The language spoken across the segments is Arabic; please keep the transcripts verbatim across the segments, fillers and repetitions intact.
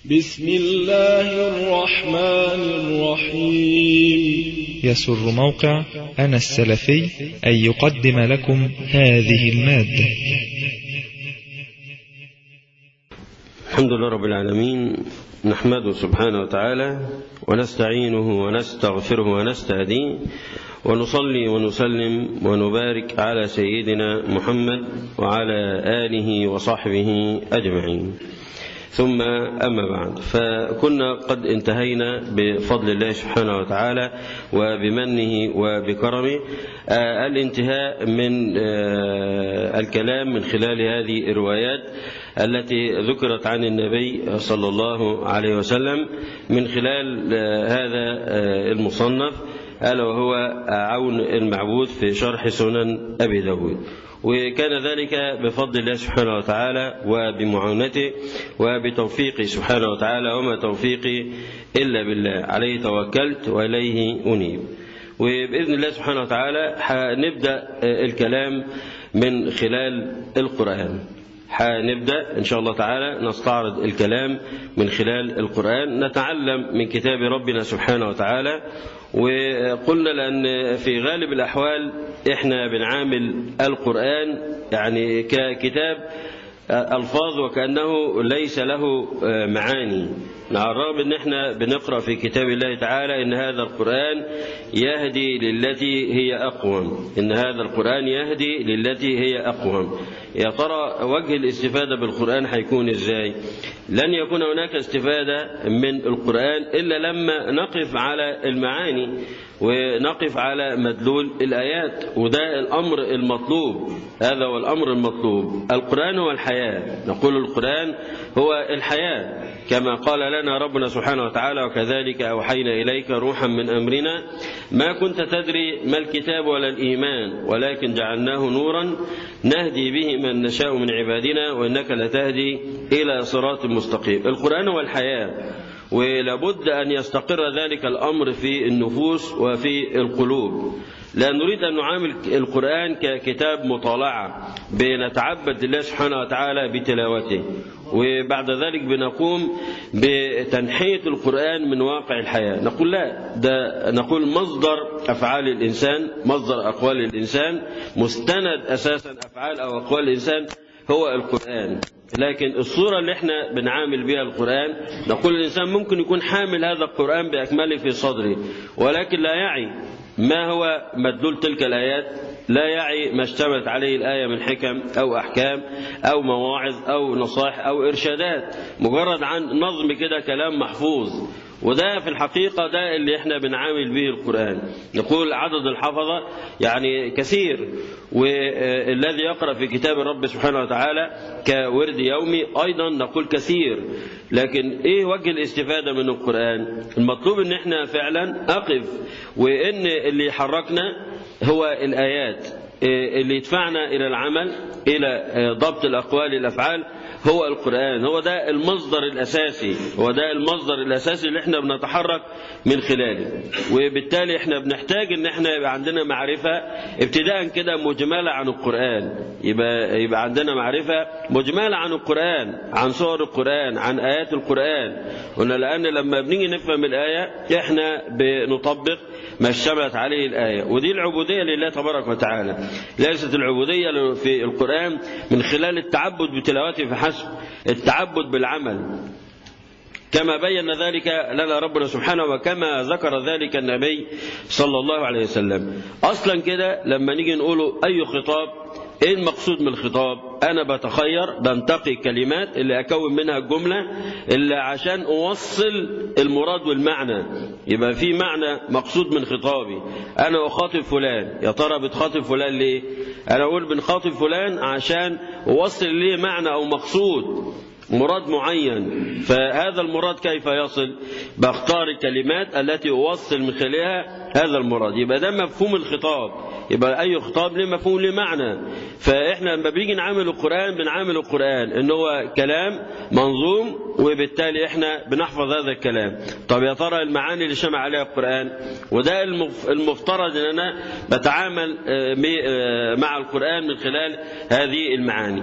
بسم الله الرحمن الرحيم. يسر موقع أنا السلفي أن يقدم لكم هذه المادة. الحمد لله رب العالمين، نحمده سبحانه وتعالى ونستعينه ونستغفره ونستهديه، ونصلي ونسلم ونبارك على سيدنا محمد وعلى آله وصحبه أجمعين. ثم أما بعد، فكنا قد انتهينا بفضل الله سبحانه وتعالى وبمنه وبكرمه الانتهاء من الكلام من خلال هذه الروايات التي ذكرت عن النبي صلى الله عليه وسلم من خلال هذا المصنف، ألا وهو عون المعبود في شرح سنن أبي داود. وكان ذلك بفضل الله سبحانه وتعالى وبمعاونته وبتوفيقه سبحانه وتعالى، وما توفيقي إلا بالله، عليه توكلت وإليه أنيب. وبإذن الله سبحانه وتعالى هنبدأ الكلام من خلال القرآن. هنبدأ إن شاء الله تعالى نستعرض الكلام من خلال القرآن، نتعلم من كتاب ربنا سبحانه وتعالى. وقلنا لأن في غالب الأحوال إحنا بنعامل القرآن يعني ككتاب ألفاظ وكأنه ليس له معاني، مع الرغم أن احنا بنقرأ في كتاب الله تعالى إن هذا القرآن يهدي للتي هي أقوم، إن هذا القرآن يهدي للتي هي أقوم. يا ترى وجه الاستفادة بالقرآن هيكون إزاي؟ لن يكون هناك استفادة من القرآن إلا لما نقف على المعاني ونقف على مدلول الآيات، وده الأمر المطلوب، هذا هو الأمر المطلوب. القرآن هو الحياة، نقول القرآن هو الحياة كما قال لنا ربنا سبحانه وتعالى: وكذلك أوحينا إليك روحا من أمرنا ما كنت تدري ما الكتاب ولا الإيمان ولكن جعلناه نورا نهدي به من نشاء من عبادنا وإنك لتهدي إلى صراط مستقيم. القرآن هو الحياة، ولابد أن يستقر ذلك الأمر في النفوس وفي القلوب. لا نريد أن نعامل القرآن ككتاب مطالعة بنتعبد لله سبحانه وتعالى بتلاوته، وبعد ذلك بنقوم بتنحية القرآن من واقع الحياة. نقول لا، ده نقول مصدر أفعال الإنسان، مصدر أقوال الإنسان، مستند أساسا أفعال أو أقوال الإنسان هو القرآن. لكن الصورة اللي احنا بنعامل بها القرآن، نقول الإنسان ممكن يكون حامل هذا القرآن بأكمله في صدره، ولكن لا يعي ما هو مدلول تلك الآيات، لا يعي ما اشتملت عليه الآية من حكم أو أحكام أو مواعظ أو نصائح أو إرشادات، مجرد عن نظم كده كلام محفوظ. وده في الحقيقة ده اللي احنا بنعامل به القرآن. نقول عدد الحفظة يعني كثير، والذي يقرأ في كتاب الرب سبحانه وتعالى كورد يومي أيضا نقول كثير. لكن ايه وجه الاستفادة من القرآن؟ المطلوب ان احنا فعلا أقف، وان اللي يحركنا هو الآيات، اللي يدفعنا إلى العمل إلى ضبط الأقوال الأفعال هو القرآن. هو ده المصدر الأساسي، هو ده المصدر الأساسي اللي احنا بنتحرك من خلاله. وبالتالي احنا بنحتاج ان احنا يبقى عندنا معرفة ابتداء كده مجملة عن القرآن، يبقى, يبقى عندنا معرفة مجملة عن القرآن، عن سور القرآن، عن آيات القرآن. قلنا لأن لما بنيجي نفهم الآية احنا بنطبق ما اشتملت عليه الآية، ودي العبودية لله تبارك وتعالى. ليست العبودية في القرآن من خلال التعبد بتلاوته فحسب، التعبد بالعمل كما بين ذلك لنا ربنا سبحانه وكما ذكر ذلك النبي صلى الله عليه وسلم. أصلا كده لما نيجي نقوله أي خطاب، ايه المقصود من الخطاب؟ انا بتخير بنتقي كلمات اللي اكون منها الجملة اللي عشان اوصل المراد والمعنى، يبقى في معنى مقصود من خطابي. انا اخاطب فلان، يا ترى بتخاطب فلان ليه؟ انا اقول بنخاطب فلان عشان اوصل ليه معنى او مقصود، مراد معين. فهذا المراد كيف يصل؟ باختار الكلمات التي أوصل من خلالها هذا المراد. يبقى ده مفهوم الخطاب، يبقى أي خطاب له مفهوم له معنى. فإحنا لما بيجي نعامل القرآن بنعامل القرآن إن هو كلام منظوم، وبالتالي إحنا بنحفظ هذا الكلام. طب يا ترى المعاني اللي شمع عليها القرآن، وده المفترض إن أنا بتعامل مع القرآن من خلال هذه المعاني.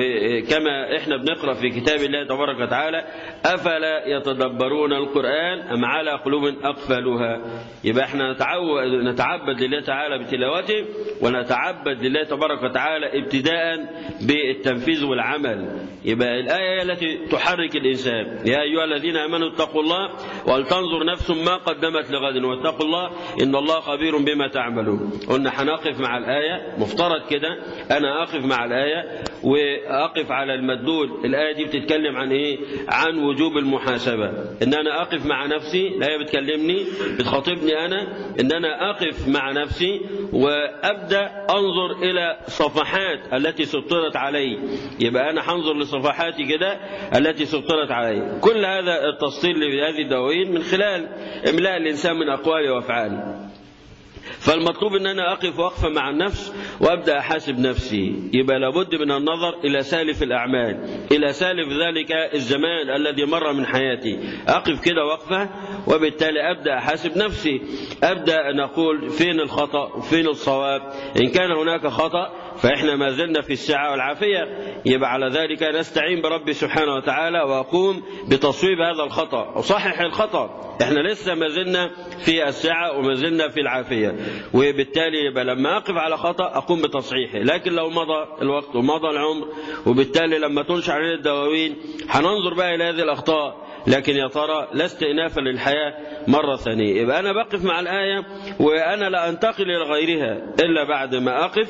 وكما إحنا بنقرأ في كتاب الله تبارك وتعالى: أفلا يتدبرون القرآن أم على قلوب أقفلها. يبقى إحنا نتعبد لله تعالى بتلاوته، ونتعبد لله تبارك وتعالى ابتداء بالتنفيذ والعمل. يبقى الآية التي تحرك الإنسان: يا أيها الذين آمنوا اتقوا الله ولتنظر نفس ما قدمت لغد واتقوا الله إن الله خبير بما تعملون. قلنا هنقف مع الآية، مفترض كده أنا أقف مع الآية وأقف على المدلول. الآية دي بتتكلم عن إيه؟ عن وجوب المحاسبة. إن أنا أقف مع نفسي، الآية بتكلمني بتخاطبني أنا إن أنا أقف مع نفسي وأبدأ أنظر إلى صفحات التي سطرت علي. يبقى أنا هنظر لصفحاتي كده التي سطرت علي. كل هذا التفصيل لهذه الدواوين من خلال إملاء الإنسان من أقواله وأفعاله. فالمطلوب ان انا اقف وقفه مع النفس وابدا احاسب نفسي. يبقى لابد من النظر الى سالف الاعمال، الى سالف ذلك الزمان الذي مر من حياتي. اقف كده وقفه، وبالتالي ابدا احاسب نفسي، ابدا نقول فين الخطا وفين الصواب. ان كان هناك خطا فإحنا ما زلنا في السعة والعافية، يبقى على ذلك نستعين برب سبحانه وتعالى وأقوم بتصويب هذا الخطأ وصحح الخطأ. إحنا لسه ما زلنا في السعة وما زلنا في العافية، وبالتالي يبقى لما أقف على خطأ أقوم بتصحيحه. لكن لو مضى الوقت ومضى العمر، وبالتالي لما تنشأ علينا الدواوين هننظر بقى إلى هذه الأخطاء، لكن يا ترى لا استئنافا للحياة مرة ثانية. يبقى أنا بقف مع الآية وأنا لا أنتقل إلى غيرها إلا بعد ما أقف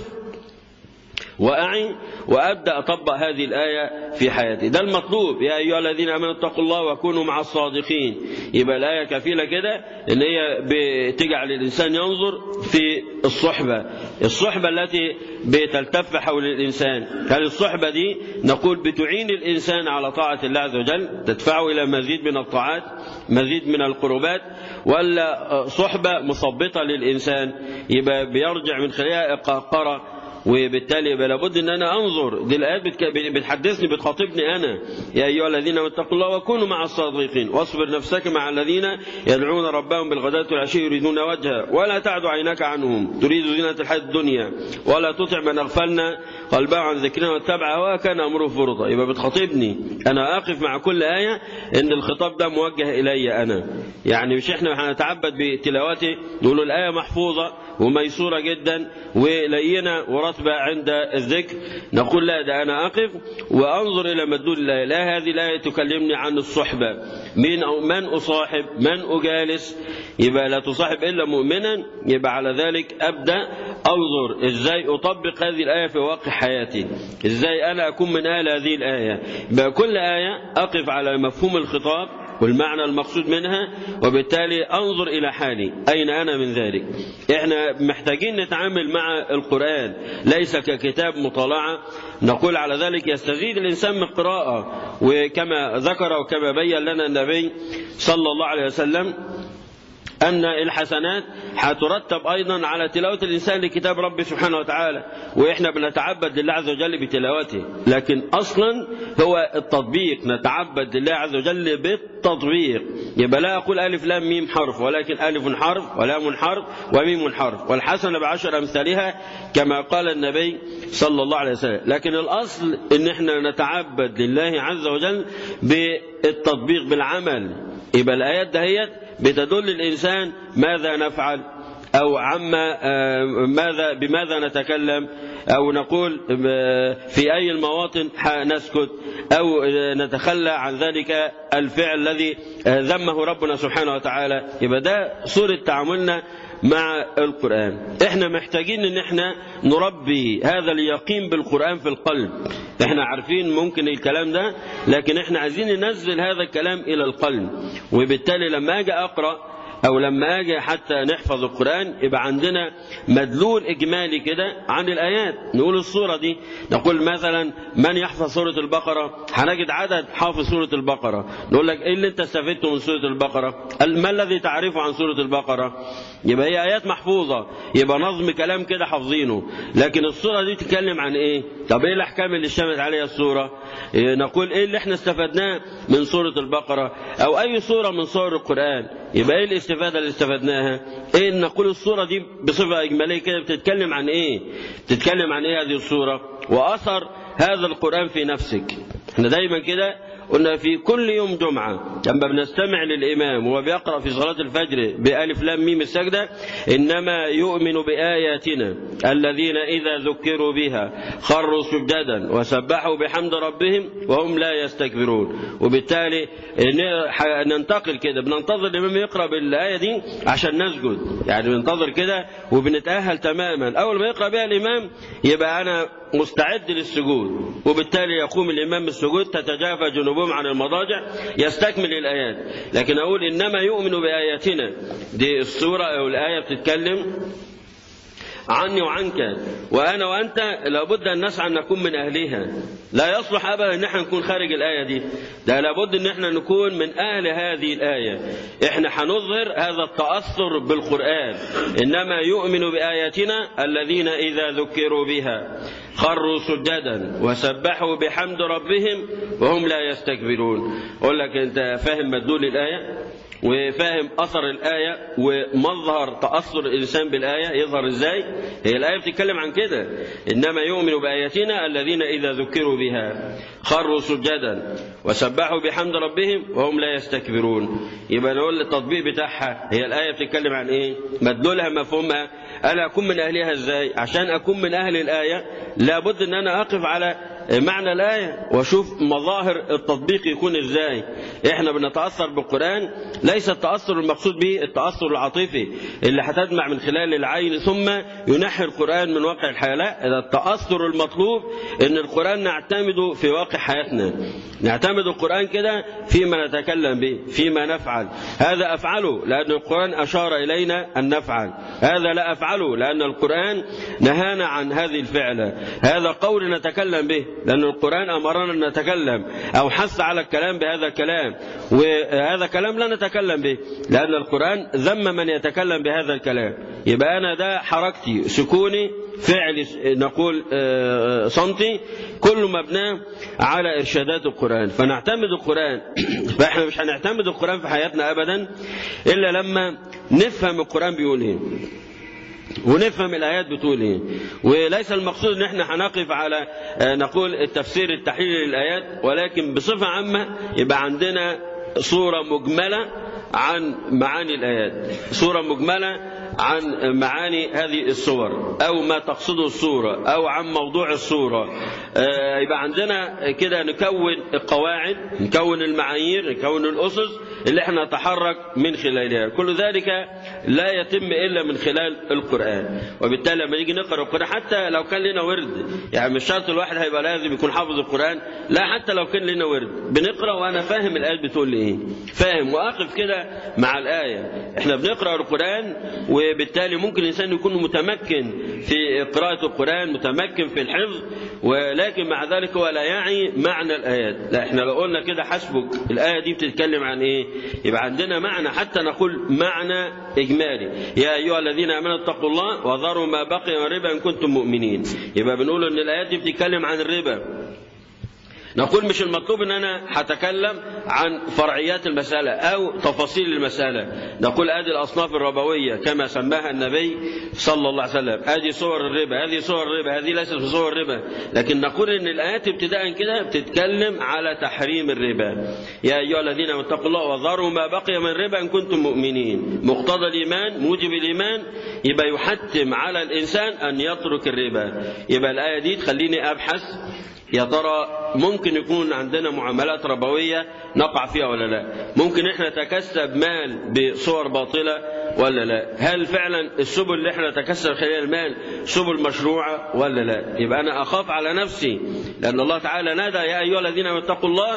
وأعي وأبدأ أطبق هذه الآية في حياتي. ده المطلوب: يا أيها الذين آمنوا اتقوا الله وكونوا مع الصادقين. يبقى الآية كفيلة كده إن هي بتجعل الإنسان ينظر في الصحبة، الصحبة التي بتلتف حول الإنسان. هل الصحبة دي نقول بتعين الإنسان على طاعة الله عز وجل، تدفعه إلى مزيد من الطاعات، مزيد من القربات، ولا صحبة مثبطة للإنسان يبقى بيرجع من خلالها القهقرة؟ وبالتالي يبقى لابد ان انا انظر. دي الايات بتحدثني بتخاطبني انا: يا ايها الذين اتقوا الله وكونوا مع الصادقين واصبر نفسك مع الذين يدعون ربهم بالغداة والعشي يريدون وجهه ولا تعد عيناك عنهم تريد زينة الحياة الدنيا ولا تطع من اغفلنا قلبه عن ذكرنا واتبع هواه كان امره فرطا. يبقى بتخاطبني انا. اقف مع كل آية ان الخطاب ده موجه الي انا، يعني مش احنا هنتعبد بتلاوته نقول الآية محفوظة وميسورة جدا ولينة ورطبة عند الذكر، نقول لا، ده أنا أقف وأنظر إلى مدلول الآية. لا، هذه الآية تكلمني عن الصحبة، من من أصاحب، من أجالس. يبقى لا تصاحب إلا مؤمنا. يبقى على ذلك أبدأ أنظر إزاي أطبق هذه الآية في واقع حياتي، إزاي أنا أكون من أهل هذه الآية. يبقى كل آية أقف على مفهوم الخطاب والمعنى المقصود منها، وبالتالي أنظر إلى حالي أين أنا من ذلك. إحنا محتاجين نتعامل مع القرآن ليس ككتاب مطالعة نقول على ذلك يستزيد الإنسان من القراءة. وكما ذكر وكما بين لنا النبي صلى الله عليه وسلم أن الحسنات هترتب أيضا على تلاوة الإنسان لكتاب ربه سبحانه وتعالى، وإحنا بنتعبد لله عز وجل بتلاوته. لكن أصلا هو التطبيق، نتعبد لله عز وجل بالتطبيق. يبقى لا أقول ألف لام ميم حرف، ولكن ألف حرف ولام حرف وميم حرف، والحسنة بعشر أمثالها كما قال النبي صلى الله عليه وسلم. لكن الأصل إن إحنا نتعبد لله عز وجل بالتطبيق بالعمل. يبقى الآيات دهيت بتدل الإنسان ماذا نفعل، أو عما ماذا بماذا نتكلم، أو نقول في أي المواطن نسكت، أو نتخلى عن ذلك الفعل الذي ذمه ربنا سبحانه وتعالى. يبقى ده صورة تعاملنا مع القرآن. احنا محتاجين ان احنا نربي هذا اليقين بالقرآن في القلب. احنا عارفين ممكن الكلام ده، لكن احنا عايزين ننزل هذا الكلام الى القلب. وبالتالي لما اجي اقرأ أو لما أجي حتى نحفظ القرآن يبقى عندنا مدلول إجمالي كده عن الآيات. نقول الصورة دي، نقول مثلا من يحفظ سورة البقرة، هنجد عدد حافظ سورة البقرة، نقول لك إيه اللي أنت استفدته من سورة البقرة؟ ما الذي تعرفه عن سورة البقرة؟ يبقى هي آيات محفوظة، يبقى نظم كلام كده حافظينه. لكن الصورة دي تتكلم عن إيه؟ طب إيه الأحكام اللي اشتملت عليها الصورة؟ إيه نقول إيه اللي إحنا استفدناه من سورة البقرة أو أي سورة من سور القرآن؟ يبقى إيه الاستفادة اللي استفدناها؟ إيه نقول الصورة دي بصفة إجمالية كده بتتكلم عن إيه؟ بتتكلم عن إيه هذه الصورة؟ وأثر هذا القرآن في نفسك. إحنا دايما كده قلنا في كل يوم جمعة لما بنستمع للإمام وهو بيقرأ في صلاة الفجر بألف لام ميم السجدة: إنما يؤمن بآياتنا الذين إذا ذكروا بها خروا سجدا وسبحوا بحمد ربهم وهم لا يستكبرون. وبالتالي ننتقل كده، بننتظر الإمام يقرأ بالآية دي عشان نسجد، يعني بننتظر كده وبنتأهل تماما. أول ما يقرأ بها الإمام يبقى أنا مستعد للسجود، وبالتالي يقوم الإمام بالسجود تتجافى جنوبهم عن المضاجع يستكمل الآيات. لكن أقول إنما يؤمن بآياتنا، دي السورة أو الآية بتتكلم عني وعنك، وأنا وأنت لابد أن نسعى أن نكون من أهلها. لا يصلح أبدا أن احنا نكون خارج الآية دي، ده لابد أن احنا نكون من أهل هذه الآية. احنا هنظهر هذا التأثر بالقرآن. إنما يؤمن بآياتنا الذين إذا ذكروا بها خروا سجدا وسبحوا بحمد ربهم وهم لا يستكبرون. أقول لك أنت فاهم مدلول الآية وفاهم أثر الآية ومظهر تأثر الإنسان بالآية يظهر إزاي؟ هي الآية بتتكلم عن كده: إنما يؤمن بآياتنا الذين إذا ذكروا بها خروا سجدا وسبحوا بحمد ربهم وهم لا يستكبرون. يبقى نقول التطبيق بتاعها، هي الآية بتتكلم عن إيه؟ مدلولها مفهومها، أنا أكون من أهلها إزاي؟ عشان أكون من أهل الآية لابد أن أنا أقف على معنى الآية وشوف مظاهر التطبيق يكون إزاي. إحنا بنتأثر بالقرآن، ليس التأثر المقصود به التأثر العاطفي اللي هتدمع من خلال العين ثم ينحي القرآن من واقع الحياة. لا، التأثر المطلوب إن القرآن نعتمده في واقع حياتنا، نعتمد القرآن كده فيما نتكلم به، فيما نفعل. هذا أفعله لأن القرآن أشار إلينا أن نفعل، هذا لا أفعله لأن القرآن نهانا عن هذه الفعلة. هذا قول نتكلم به لأن القرآن أمرنا أن نتكلم أو حث على الكلام بهذا الكلام، وهذا كلام لا نتكلم به لأن القرآن ذم من يتكلم بهذا الكلام. يبقى أنا ده حركتي، سكوني، فعل نقول صمتي، كل مبناه على إرشادات القرآن. فنعتمد القرآن. فإحنا مش هنعتمد القرآن في حياتنا أبدا إلا لما نفهم القرآن بيقول إيه ونفهم الآيات بتقول إيه. وليس المقصود إن إحنا هنقف على نقول التفسير التحليلي للآيات، ولكن بصفة عامة يبقى عندنا صورة مجملة عن معاني الآيات، صورة مجملة عن معاني هذه الصور أو ما تقصده الصورة أو عن موضوع الصورة. يبقى عندنا كده نكون القواعد، نكون المعايير، نكون الأسس اللي احنا نتحرك من خلالها. كل ذلك لا يتم إلا من خلال القرآن. وبالتالي لما نيجي نقرأ القرآن حتى لو كان لنا ورد، يعني مش شرط الواحد هيبقى لازم يكون حافظ القرآن، لا، حتى لو كان لنا ورد بنقرأ وأنا فاهم الآيات بتقول لي إيه، فاهم وأقف كده مع الآية. احنا بنقرأ القرآن وبالتالي ممكن الإنسان يكون متمكن في قراءة القرآن، متمكن في الحفظ، ولكن مع ذلك هو لا يعي معنى الآيات. لا، احنا لو قلنا كده حسبك الآية دي بتتكلم عن إيه، يبقى عندنا معنى حتى نقول معنى إجمالي: يا أيها الذين آمنوا اتقوا الله وذروا ما بقي من الربا إن كنتم مؤمنين. يبقى بنقول إن الآيات دي بتتكلم عن الربا. نقول مش المطلوب ان انا هتكلم عن فرعيات المسألة او تفاصيل المسألة، نقول ادي الاصناف الربوية كما سماها النبي صلى الله عليه وسلم، ادي صور الربا، هذه صور الربا، هذه ليست صور الربا. لكن نقول ان الايات ابتداء كده بتتكلم على تحريم الربا: يا ايها الذين اتقوا الله وذروا ما بقي من الربا ان كنتم مؤمنين. مقتضى الايمان، موجب الايمان، يبقى يحتم على الانسان ان يترك الربا. يبقى الايه دي تخليني ابحث يا ترى ممكن يكون عندنا معاملات ربوية نقع فيها ولا لا، ممكن احنا نتكسب مال بصور باطلة ولا لا، هل فعلا السبل اللي احنا نتكسب خلال المال سبل مشروعة ولا لا. يبقى انا اخاف على نفسي، لان الله تعالى نادى: يا ايها الذين اتقوا الله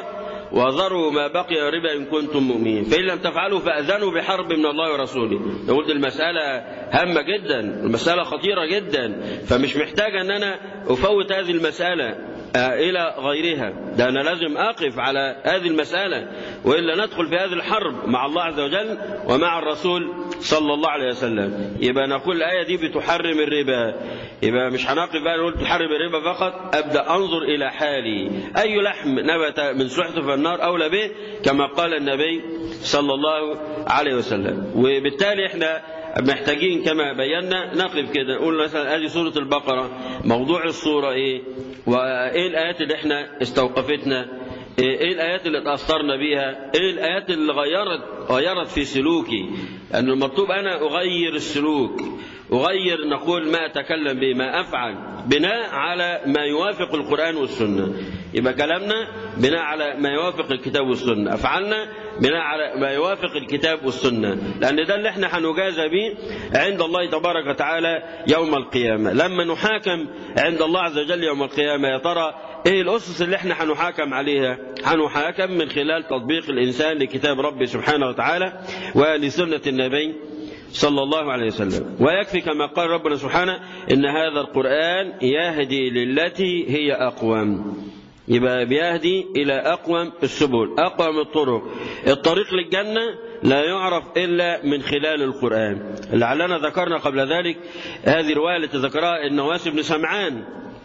وذروا ما بقي ربا إن كنتم مؤمنين، فإن لم تفعلوا فأذنوا بحرب من الله ورسوله. نقول المسألة هامة جدا، المسألة خطيرة جدا، فمش محتاج أن أنا أفوت هذه المسألة إلى غيرها، ده أنا لازم أقف على هذه المسألة، وإلا ندخل في هذه الحرب مع الله عز وجل ومع الرسول صلى الله عليه وسلم. يبقى نقول الآية دي بتحرم الربا، يبقى مش هنقف بقى نقول تحرم الربا فقط، أبدأ أنظر إلى حالي، أي لحم نبت من سحته في النار أولى به كما قال النبي صلى الله عليه وسلم. وبالتالي احنا محتاجين كما بينا نقف كده نقول مثلا هذه سورة البقرة، موضوع السورة ايه، وايه الآيات اللي احنا استوقفتنا، ايه الآيات اللي تأثرنا بيها، ايه الآيات اللي غيرت غيرت في سلوكي، أن المطلوب أنا أغير السلوك، أغير نقول ما أتكلم به، ما أفعل بناء على ما يوافق القرآن والسنة. يبقى كلامنا بناء على ما يوافق الكتاب والسنة، أفعلنا بناء على ما يوافق الكتاب والسنة، لأن ده اللي احنا هنجازى به عند الله تبارك وتعالى يوم القيامة. لما نحاكم عند الله عز وجل يوم القيامة، يا ترى ايه الأسس اللي احنا هنحاكم عليها؟ هنحاكم من خلال تطبيق الإنسان لكتاب ربي سبحانه وتعالى ولسنة النبي صلى الله عليه وسلم. ويكفي كما قال ربنا سبحانه إن هذا القرآن يهدي للتي هي أقوم، يبقى بيهدي إلى أقوم السبل، أقوم الطرق. الطريق للجنة لا يعرف إلا من خلال القرآن. لعلنا ذكرنا قبل ذلك هذه الرواية التي ذكرها النواس بن سمعان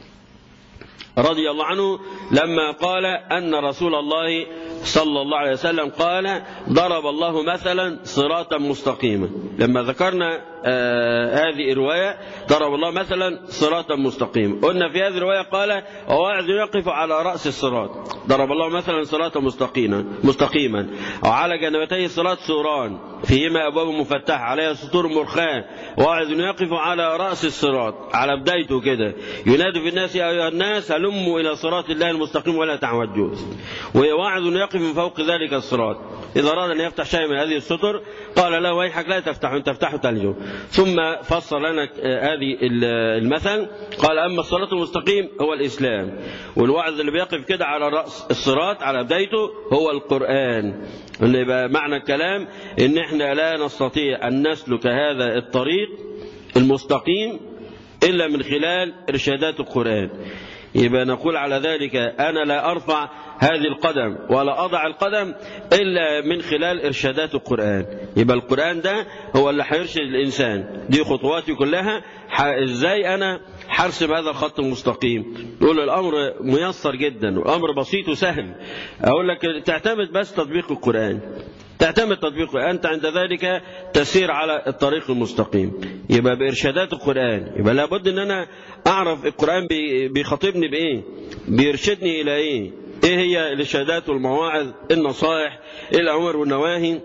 رضي الله عنه لما قال أن رسول الله صلى الله عليه وسلم قال ضرب الله مثلا صراطا مستقيما. لما ذكرنا آه هذه الرواية ضرب الله مثلا صراطا مستقيما، قلنا في هذه الرواية قال وواعظ يقف على رأس الصراط، ضرب الله مثلا صراطا مستقيما مستقيما أو على جنبتي الصراط سوران فيهما أبواب مفتحة عليها سطور مرخاة، واعظ يقف على رأس الصراط على بدايته كده ينادي في الناس يا أيها الناس هلموا إلى صراط الله المستقيم ولا تعوجوا، وواعظ يقف من فوق ذلك الصراط إذا أراد أن يفتح شيء من هذه السطر قال له ويحك لا تفتح إن تفتحه تلجو. ثم فصل لنا هذه المثل قال أما الصراط المستقيم هو الإسلام، والوعظ اللي بيقف كده على رأس الصراط على بدايته هو القرآن. اللي يبقى معنى الكلام إن إحنا لا نستطيع أن نسلك هذا الطريق المستقيم إلا من خلال إرشادات القرآن. يبقى نقول على ذلك أنا لا أرفع هذه القدم ولا أضع القدم إلا من خلال إرشادات القرآن. يبقى القرآن ده هو اللي هيرشد الإنسان، دي خطواتي كلها إزاي أنا حرسم هذا الخط المستقيم. نقول الأمر ميسر جدا والأمر بسيط وسهل، أقول لك تعتمد بس تطبيق القرآن، تعتمد تطبيقه أنت عند ذلك تسير على الطريق المستقيم. يبقى بإرشادات القرآن، يبقى لابد أن أنا أعرف القرآن بيخاطبني بإيه، بيرشدني إلى إيه، إيه هي الإرشادات والمواعظ النصائح الأمر والنواهي.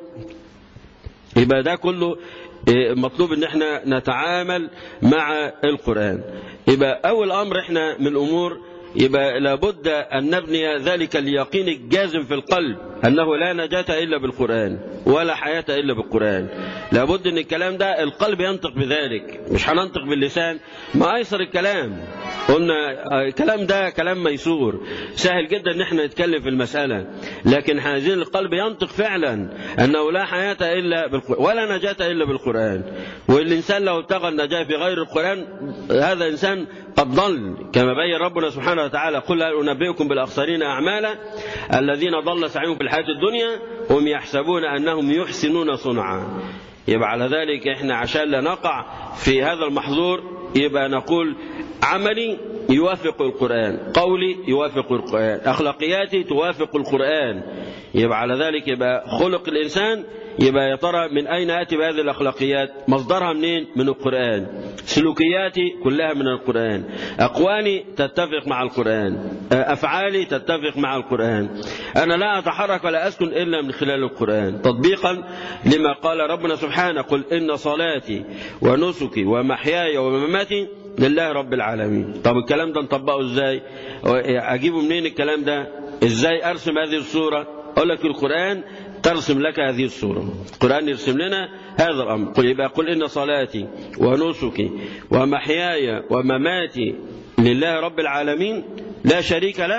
يبقى ده كله مطلوب أن احنا نتعامل مع القرآن. يبقى أول أمر احنا من الأمور يبقى لابد أن نبني ذلك اليقين الجازم في القلب أنه لا نجاة إلا بالقرآن ولا حياة إلا بالقرآن. لابد أن الكلام ده القلب ينطق بذلك، مش هننطق باللسان، ما أيسر الكلام. قلنا الكلام ده كلام ميسور سهل جدا ان احنا نتكلم في المسألة، لكن عايزين القلب ينطق فعلا أنه لا حياة إلا بالقرآن ولا نجاة إلا بالقرآن. والإنسان لو ابتغى النجاة في غير القرآن هذا إنسان قد ضل، كما بين ربنا سبحانه وتعالى قل هل أنبئكم بالأخسرين أعمالا الذين ضل سعيهم في الحياة الدنيا هم يحسبون أنهم يحسنون صنعا. يبقى على ذلك احنا عشان لا نقع في هذا المحظور يبقى نقول عملي يوافق القرآن، قولي يوافق القرآن، أخلاقياتي توافق القرآن. يبقى على ذلك يبقى خلق الإنسان يبقى يا ترى من أين أتي بهذه الأخلاقيات؟ مصدرها منين؟ من القرآن. سلوكياتي كلها من القرآن، أقوالي تتفق مع القرآن، أفعالي تتفق مع القرآن. أنا لا أتحرك ولا أسكن إلا من خلال القرآن، تطبيقا لما قال ربنا سبحانه قل إن صلاتي ونسكي ومحياي ومماتي لله رب العالمين. طب الكلام ده نطبقه إزاي؟ أجيبه منين الكلام ده؟ إزاي أرسم هذه الصورة؟ أقول لك القرآن ترسم لك هذه الصورة، القرآن يرسم لنا هذا الأمر. قل يبقى قل إن صلاتي ونسكي ومحياي ومماتي لله رب العالمين لا شريك له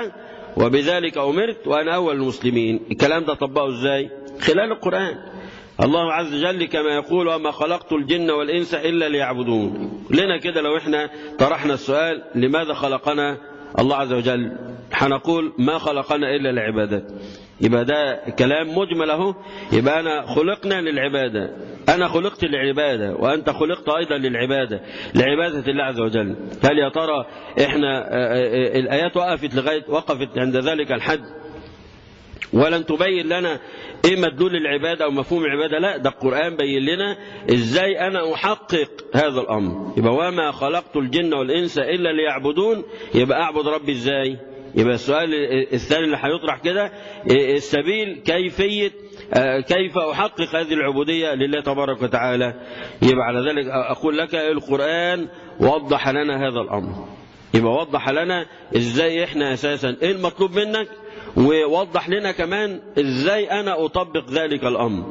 وبذلك أمرت وأنا أول المسلمين. الكلام ده طبقه إزاي؟ خلال القرآن. الله عز وجل كما يقول وما خلقت الجن والإنس إلا ليعبدون. لنا كده لو احنا طرحنا السؤال لماذا خلقنا الله عز وجل هنقول ما خلقنا إلا لعبادة. يبقى ده كلام مجمل اهو. يبقى أنا خلقنا للعبادة، أنا خلقت للعبادة وأنت خلقت أيضا للعبادة، لعبادة الله عز وجل. هل يا ترى احنا الآيات وقفت لغاية وقفت عند ذلك الحد ولن تبين لنا ايه مدلول العبادة او مفهوم العبادة؟ لا، ده القرآن بين لنا ازاي انا احقق هذا الامر. يبقى وما خلقت الجن والانس الا ليعبدون، يبقى اعبد ربي ازاي؟ يبقى السؤال الثاني اللي هيطرح كده السبيل، كيفية كيف احقق هذه العبودية لله تبارك وتعالى. يبقى على ذلك اقول لك القرآن وضح لنا هذا الامر. يبقى وضح لنا ازاي احنا اساسا ايه المطلوب منك، ووضح لنا كمان ازاي انا اطبق ذلك الامر،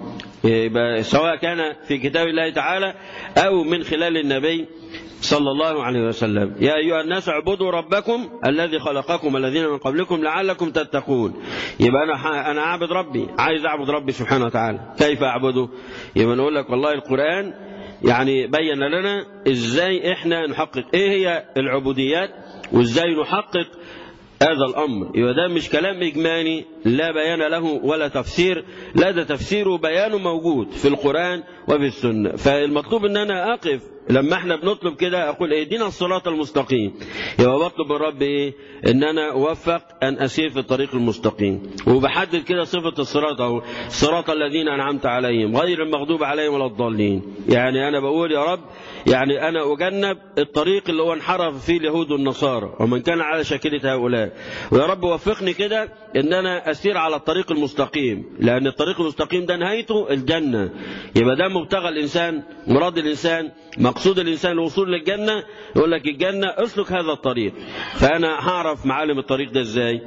سواء كان في كتاب الله تعالى او من خلال النبي صلى الله عليه وسلم. يا ايها الناس اعبدوا ربكم الذي خلقكم الذين من قبلكم لعلكم تتقون. يبقى انا انا اعبد ربي، عايز اعبد ربي سبحانه وتعالى، كيف اعبده؟ يبقى نقول لك والله القرآن يعني بين لنا ازاي احنا نحقق ايه هي العبوديات وازاي نحقق هذا الأمر. يبقى ده مش كلام إجمالي لا بيان له ولا تفسير، لا ده تفسير وبيانه موجود في القرآن وفي السنة. فالمطلوب ان انا اقف لما احنا بنطلب كده اقول اهدنا الصراط المستقيم. يبقى بطلب من رب ايه؟ ان انا اوفق ان اسير في الطريق المستقيم، وبحدد كده صفة الصراط او صراط الذين انعمت عليهم غير المغضوب عليهم ولا الضالين. يعني انا بقول يا رب يعني انا اجنب الطريق اللي هو انحرف فيه اليهود والنصارى ومن كان على شاكلة هؤلاء، ويا رب وفقني كده ان انا اسير على الطريق المستقيم، لان الطريق المستقيم ده نهايته الجنة. يبقى ده مبتغى الانسان، مراد الانسان، مقصود الانسان الوصول للجنة. يقول لك الجنة اسلك هذا الطريق. فانا هعرف معالم الطريق ده ازاي،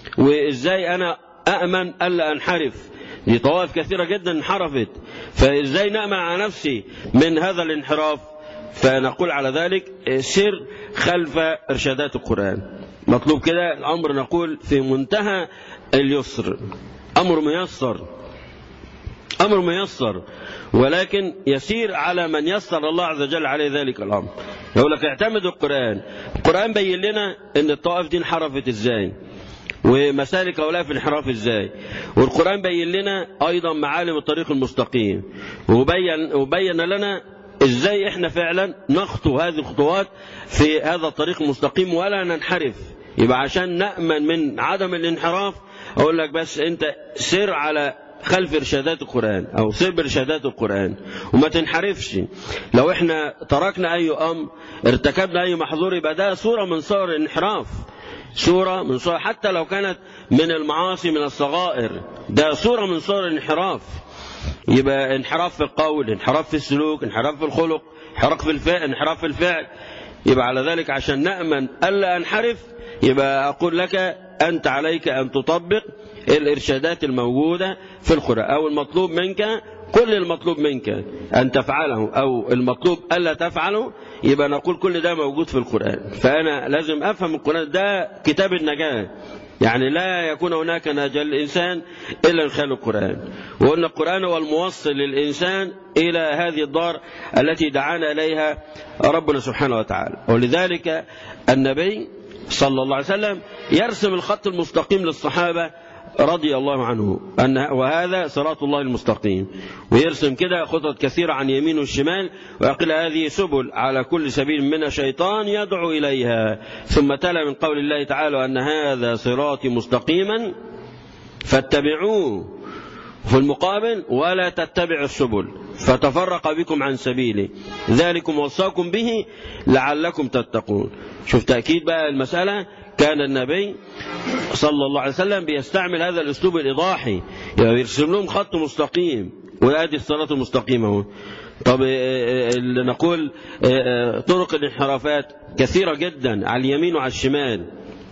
وازاي انا أأمن ألا أنحرف. دي طوائف كثيرة جدا انحرفت، فازاي نأمن على نفسي من هذا الانحراف؟ فنقول على ذلك سر خلف إرشادات القرآن. مطلوب كده الأمر نقول في منتهى اليسر، أمر ميسر، أمر ميسر، ولكن يسير على من يسر الله عز وجل عليه ذلك الأمر. يقول لك اعتمد القرآن. القرآن بين لنا ان الطائف دي انحرفت ازاي ومسالك هؤلاء في الانحراف ازاي، والقرآن بين لنا ايضا معالم الطريق المستقيم، وبين, وبين لنا ازاي احنا فعلا نخطو هذه الخطوات في هذا الطريق المستقيم ولا ننحرف. يبقى عشان نأمن من عدم الانحراف اقول لك بس انت سر على خلف إرشادات القرآن أو سر بإرشادات القرآن وما تنحرفش. لو احنا تركنا أي أمر ارتكبنا أي محظور يبقى ده صورة من صور الانحراف، صورة من صور، حتى لو كانت من المعاصي من الصغائر، ده صورة من صور الانحراف. يبقى انحراف في القول، انحراف في السلوك، انحراف في الخلق، انحراف في الفعل، انحراف في الفعل. يبقى على ذلك عشان نأمن ألا أنحرف يبقى أقول لك أنت عليك أن تطبق الإرشادات الموجودة في القرآن، أو المطلوب منك كل المطلوب منك أن تفعله أو المطلوب ألا تفعله. يبقى نقول كل ده موجود في القرآن. فأنا لازم أفهم القرآن ده كتاب النجاة، يعني لا يكون هناك نجاة للإنسان إلا من خلال القرآن. وأن القرآن هو الموصل للإنسان إلى هذه الدار التي دعانا إليها ربنا سبحانه وتعالى. ولذلك النبي صلى الله عليه وسلم يرسم الخط المستقيم للصحابة رضي الله عنه أن وهذا صراط الله المستقيم، ويرسم كده خطط كثيرة عن يمين والشمال ويقول هذه سبل على كل سبيل من شيطان يدعو إليها. ثم تلا من قول الله تعالى أن هذا صراطي مستقيما فاتبعوه، في المقابل ولا تتبعوا السبل فتفرق بكم عن سبيله ذلكم وصاكم به لعلكم تتقون. شوف تأكيد بقى المسألة. كان النبي صلى الله عليه وسلم بيستعمل هذا الأسلوب الإيضاحي، يعني يرسم لهم خط مستقيم ويأتي الصراط المستقيم. طب نقول طرق الانحرافات كثيرة جدا على اليمين وعلى الشمال،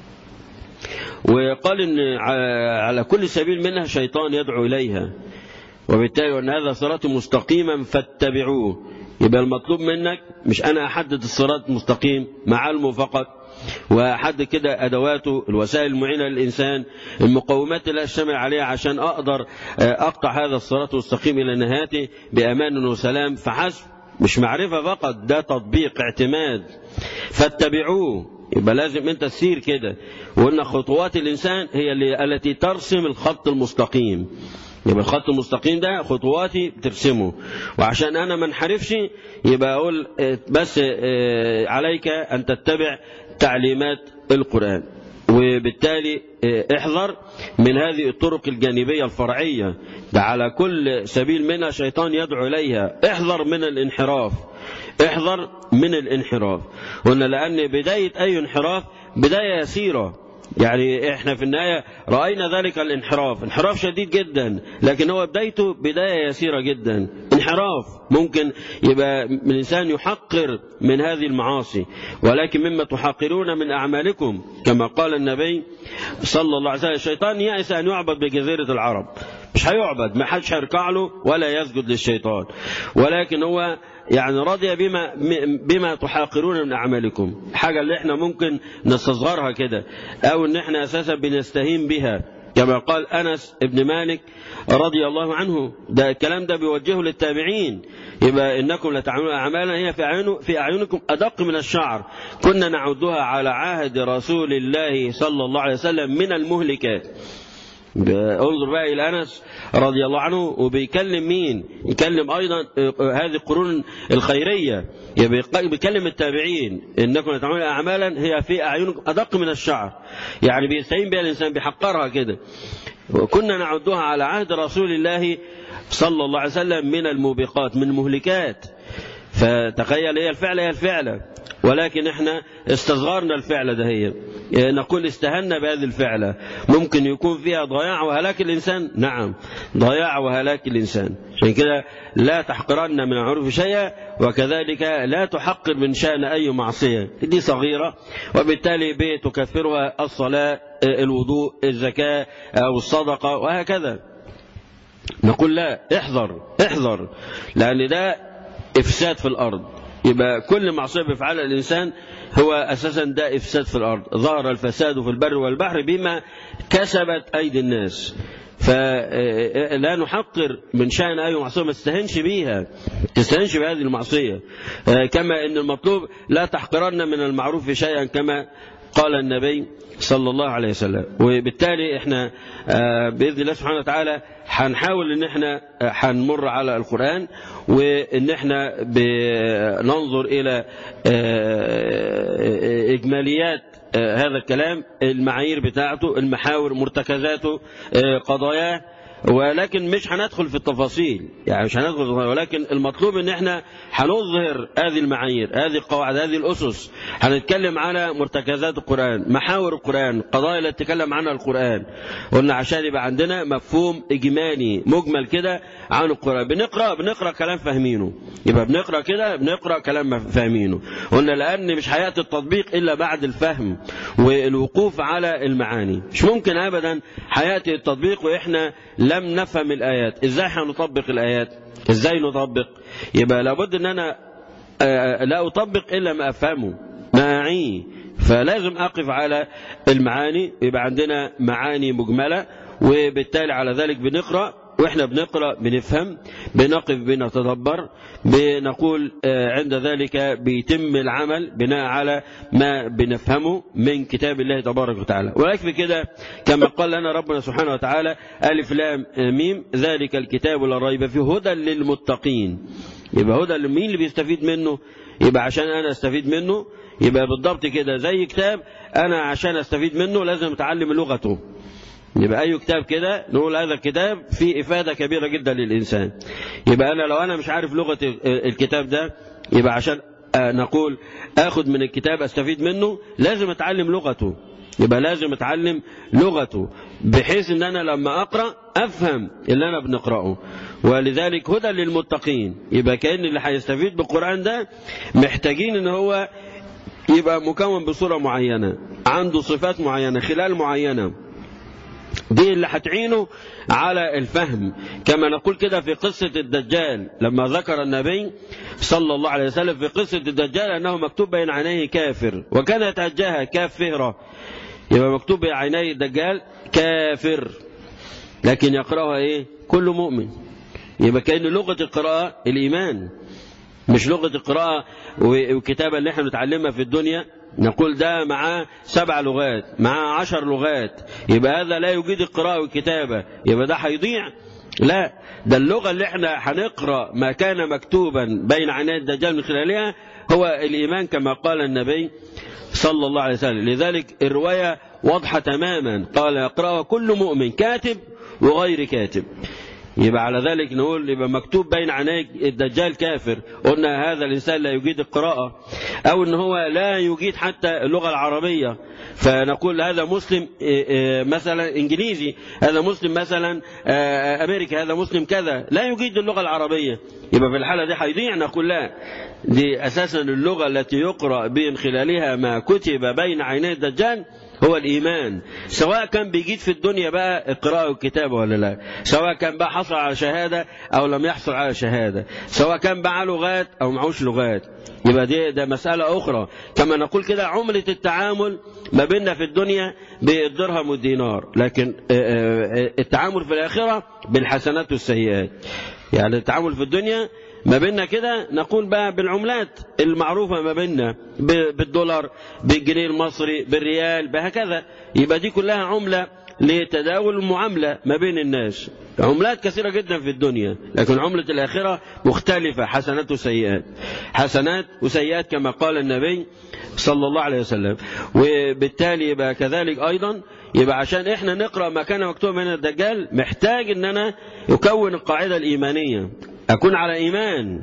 وقال إن على كل سبيل منها شيطان يدعو إليها، وبالتالي أن هذا صراط مستقيما فاتبعوه. يبقى المطلوب منك مش أنا أحدد الصراط المستقيم معلمه فقط، وحد كده أدواته، الوسائل المعينة للإنسان، المقومات اللي أشتمل عليها عشان أقدر أقطع هذا الصراط المستقيم إلى نهايته بأمان وسلام فحسب. مش معرفة فقط، ده تطبيق اعتماد. فاتبعوه، يبقى لازم انت تسير كده. وقلنا خطوات الإنسان هي اللي التي ترسم الخط المستقيم. يبقى الخط المستقيم ده خطواتي بترسمه، وعشان أنا ما انحرفش يبقى أقول بس عليك أن تتبع تعليمات القرآن. وبالتالي احذر من هذه الطرق الجانبية الفرعية، ده على كل سبيل منها شيطان يدعو إليها. احذر من الانحراف، احذر من الانحراف. قلنا لأن بداية أي انحراف بداية يسيرة، يعني احنا في النهاية رأينا ذلك الانحراف، انحراف شديد جدا، لكن هو بدايته بداية يسيرة جدا. انحراف ممكن يبقى الإنسان يحقر من هذه المعاصي، ولكن مما تحقرون من أعمالكم كما قال النبي صلى الله عليه وسلم. الشيطان يأس أن يعبد بجزيرة العرب، مش هيعبد، ما حدش هيركع له ولا يسجد للشيطان، ولكن هو يعني رضي بما بما تحاقرون من أعمالكم. حاجة اللي احنا ممكن نستصغرها كده، أو ان احنا أساسا بنستهين بها، كما قال أنس ابن مالك رضي الله عنه. ده الكلام ده بيوجهه للتابعين، يبقى إنكم لتعملون أعمالا هي في أعين في أعينكم أدق من الشعر كنا نعدها على عهد رسول الله صلى الله عليه وسلم من المهلكات. انظر بقى إلى أنس رضي الله عنه، وبيكلم مين؟ يكلم أيضا هذه القرون الخيرية، بيكلم التابعين إنكم تعملون أعمالا هي في أعينكم أدق من الشعر، يعني بيستعين بها الإنسان، بيحقرها كده. وكنا نعدها على عهد رسول الله صلى الله عليه وسلم من الموبقات، من المهلكات. فتخيل هي الفعلة هي الفعلة، ولكن احنا استصغرنا الفعلة ده، هي نقول استهنا بهذه الفعلة. ممكن يكون فيها ضياع وهلاك الإنسان، نعم ضياع وهلاك الإنسان. عشان كده لا تحقرن من العروف شيئا، وكذلك لا تحقر من شأن أي معصية، دي صغيرة وبالتالي بتكفرها الصلاة، الوضوء، الزكاة أو الصدقة وهكذا. نقول لا، احذر احذر، لأن ده إفساد في الأرض. يبقى كل معصية بيفعلها الإنسان هو أساسا ده إفساد في الأرض. ظهر الفساد في البر والبحر بما كسبت أيدي الناس. فلا نحقر من شأن أي معصية، ما تستهنش بيها، تستهنش بهذه المعصية. كما أن المطلوب لا تحقرن من المعروف شيئا كما قال النبي صلى الله عليه وسلم. وبالتالي احنا بإذن الله سبحانه وتعالى هنحاول ان احنا هنمر على القرآن، وان احنا بننظر الى اجماليات هذا الكلام، المعايير بتاعته، المحاور، مرتكزاته، قضاياه، ولكن مش هندخل في التفاصيل، يعني مش هندخل في التفاصيل، ولكن المطلوب ان احنا هنظهر هذه المعايير، هذه القواعد، هذه الأسس. هنتكلم على مرتكزات القرآن، محاور القرآن، قضايا اللي تتكلم عنها القرآن. قلنا عشان يبقى عندنا مفهوم إجمالي مجمل كده عن القرآن. بنقرأ بنقرأ كلام فاهمينه، يبقى بنقرأ كده بنقرأ كلام فاهمينه. قلنا لأن مش هيأتي التطبيق إلا بعد الفهم والوقوف على المعاني. مش ممكن أبدا هيأتي التطبيق وإحنا لم نفهم الآيات. إزاي هنطبق الآيات؟ إزاي نطبق؟ يبقى لابد أن أنا لا أطبق إلا ما أفهمه، ما أعيه. فلازم أقف على المعاني، يبقى عندنا معاني مجملة، وبالتالي على ذلك بنقرأ، وإحنا بنقرأ بنفهم، بنقف بنتدبر، بنقول عند ذلك بيتم العمل بناء على ما بنفهمه من كتاب الله تبارك وتعالى. ويكفي كده كما قال لنا ربنا سبحانه وتعالى: ألف لام ميم ذلك الكتاب لا ريب فيه هدى للمتقين. يبقى هدى لمين اللي بيستفيد منه؟ يبقى عشان أنا أستفيد منه، يبقى بالضبط كده زي كتاب أنا عشان أستفيد منه لازم أتعلم لغته. يبقى أي كتاب كده نقول هذا الكتاب فيه إفادة كبيرة جدا للإنسان. يبقى أنا لو أنا مش عارف لغة الكتاب ده، يبقى عشان نقول أخذ من الكتاب أستفيد منه لازم أتعلم لغته. يبقى لازم أتعلم لغته بحيث أن أنا لما أقرأ أفهم اللي أنا بنقرأه. ولذلك هدى للمتقين. يبقى كأن اللي هيستفيد بالقرآن ده محتاجين أن هو يبقى مكون بصورة معينة، عنده صفات معينة، خلال معينة. دي اللي هتعينه على الفهم. كما نقول كده في قصة الدجال لما ذكر النبي صلى الله عليه وسلم في قصة الدجال أنه مكتوب بين عينيه كافر، وكان يتهجاها كافرة، يبقى مكتوب بين عينيه الدجال كافر، لكن يقرأها إيه؟ كل مؤمن. يبقى كأن لغة القراءة الإيمان، مش لغة القراءة والكتابة اللي احنا بنتعلمها في الدنيا. نقول ده معاه سبع لغات، معاه عشر لغات، يبقى هذا لا يجيد القراءة والكتابة، يبقى ده هيضيع. لا، ده اللغة اللي احنا هنقرأ ما كان مكتوبا بين عيني الدجال من خلالها هو الإيمان كما قال النبي صلى الله عليه وسلم. لذلك الرواية واضحة تماما، قال يقرأها كل مؤمن كاتب وغير كاتب. يبقى على ذلك نقول يبقى مكتوب بين عيني الدجال كافر، قلنا هذا الإنسان لا يجيد القراءة، أو أن هو لا يجيد حتى اللغة العربية، فنقول هذا مسلم مثلا إنجليزي، هذا مسلم مثلا أمريكا، هذا مسلم كذا، لا يجيد اللغة العربية، يبقى في الحالة دي هيضيع. نقول لا، دي أساسا اللغة التي يقرأ من خلالها ما كتب بين عيني الدجال هو الإيمان، سواء كان بيجيد في الدنيا بقى القراءة والكتابة ولا لا، سواء كان بقى حصل على شهادة أو لم يحصل على شهادة، سواء كان بقى لغات أو معهوش لغات، يبقى دي ده مسألة أخرى. كما نقول كده عملة التعامل ما بيننا في الدنيا بالدرهم والدينار، لكن التعامل في الآخرة بالحسنات والسيئات. يعني التعامل في الدنيا ما بيننا كده نقول بقى بالعملات المعروفة ما بيننا، بالدولار، بالجنيه المصري، بالريال، بهكذا. يبقى دي كلها عملة لتداول المعاملة ما بين الناس. عملات كثيرة جدا في الدنيا، لكن عملة الآخرة مختلفة، حسنات وسيئات، حسنات وسيئات كما قال النبي صلى الله عليه وسلم. وبالتالي يبقى كذلك أيضا، يبقى عشان إحنا نقرأ ما كان مكتوب من الدجال محتاج أن أنا يكون القاعدة الإيمانية، أكون على إيمان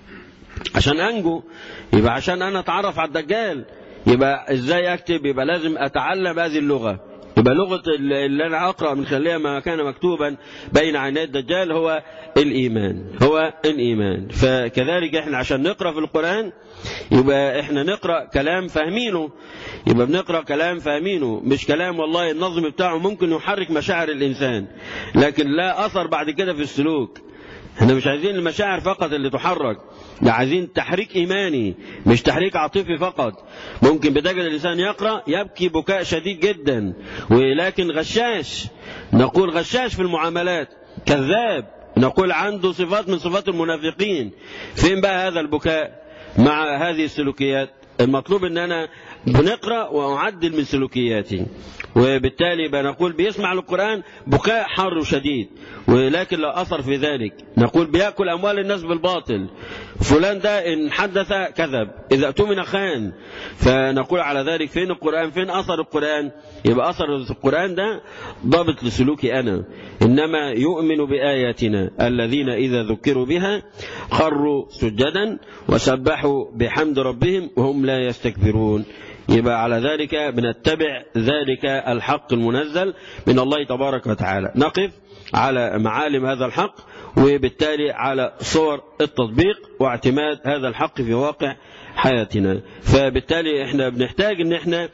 عشان أنجو. يبقى عشان أنا أتعرف على الدجال، يبقى إزاي أكتب؟ يبقى لازم أتعلم هذه اللغة. يبقى لغة اللي أنا أقرأ من خلالها ما كان مكتوبا بين عيني الدجال هو الإيمان، هو الإيمان. فكذلك إحنا عشان نقرأ في القرآن يبقى إحنا نقرأ كلام فاهمينه، يبقى بنقرأ كلام فاهمينه، مش كلام والله النظم بتاعه ممكن يحرك مشاعر الإنسان لكن لا أثر بعد كده في السلوك. احنا مش عايزين المشاعر فقط اللي تحرك، ده عايزين تحريك إيماني مش تحريك عاطفي فقط. ممكن بداية الإنسان يقرأ يبكي بكاء شديد جدا، ولكن غشاش، نقول غشاش في المعاملات، كذاب، نقول عنده صفات من صفات المنافقين. فين بقى هذا البكاء مع هذه السلوكيات؟ المطلوب ان انا بنقرأ واعدل من سلوكياتي. وبالتالي بنقول بيسمع القرآن بكاء حار وشديد، ولكن لا أثر في ذلك. نقول بيأكل أموال الناس بالباطل، فلان ده إن حدث كذب، إذا أتمن خان. فنقول على ذلك فين القرآن؟ فين أثر القرآن؟ يبقى أثر القرآن ده ضابط لسلوكي أنا، إنما يؤمن بآياتنا الذين إذا ذكروا بها خروا سجدا وسبحوا بحمد ربهم وهم لا يستكبرون. يبقى على ذلك بنتبع ذلك الحق المنزل من الله تبارك وتعالى، نقف على معالم هذا الحق، وبالتالي على صور التطبيق واعتماد هذا الحق في واقع حياتنا. فبالتالي احنا بنحتاج ان احنا